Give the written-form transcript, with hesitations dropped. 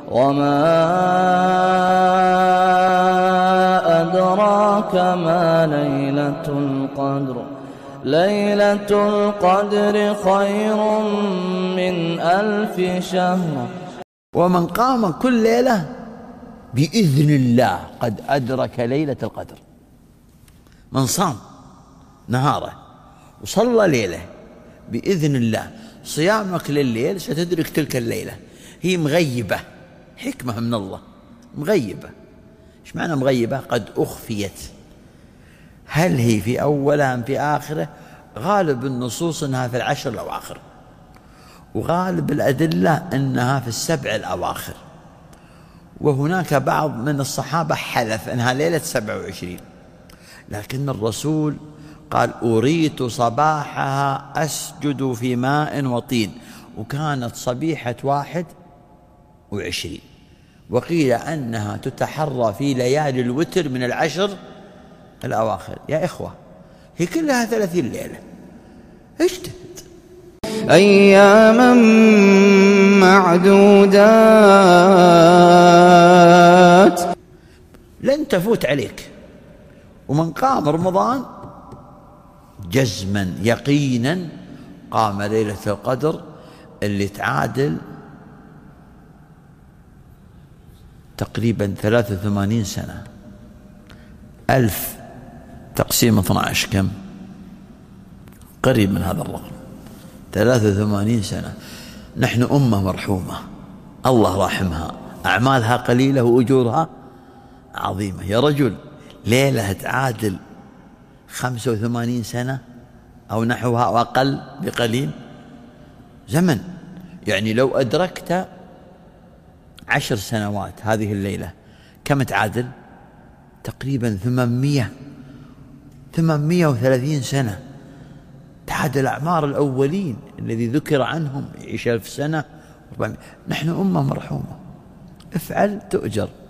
وما أدراك ما ليلة القدر ليلة القدر خير من 1000 شهر. ومن قام كل ليلة بإذن الله قد أدرك ليلة القدر. من صام نهاره وصلى ليلة بإذن الله، صيامك لليل ستدرك تلك الليلة. هي مغيبة، حكمة من الله، مغيبة. إيش معنى مغيبة؟ قد أخفيت. هل هي في أولها أم في آخره؟ غالب النصوص أنها في العشر الأواخر، وغالب الأدلة أنها في السبع الأواخر، وهناك بعض من الصحابة حلف أنها ليلة 27، لكن الرسول قال أريت صباحها أسجد في ماء وطين، وكانت صبيحة 21، وقيل أنها تتحرى في ليالي الوتر من العشر الأواخر. يا إخوة هي كلها 30 ليلة، اجتهد. أياما معدودات لن تفوت عليك. ومن قام رمضان جزما يقينا قام ليلة القدر اللي تعادل تقريبا 83 سنة. 1000 تقسيم 12 كم؟ قريب من هذا الرقم، 83 سنة. نحن أمة مرحومة، الله رحمها، أعمالها قليلة وأجورها عظيمة. يا رجل ليلة تعادل 85 سنة أو نحوها أو أقل بقليل زمن. يعني لو أدركت 10 سنوات هذه الليلة كم تعادل؟ تقريبا 830 سنة. تعادل أعمار الأولين الذي ذكر عنهم يعيش 1000 سنة. نحن أمة مرحومة، افعل تؤجر.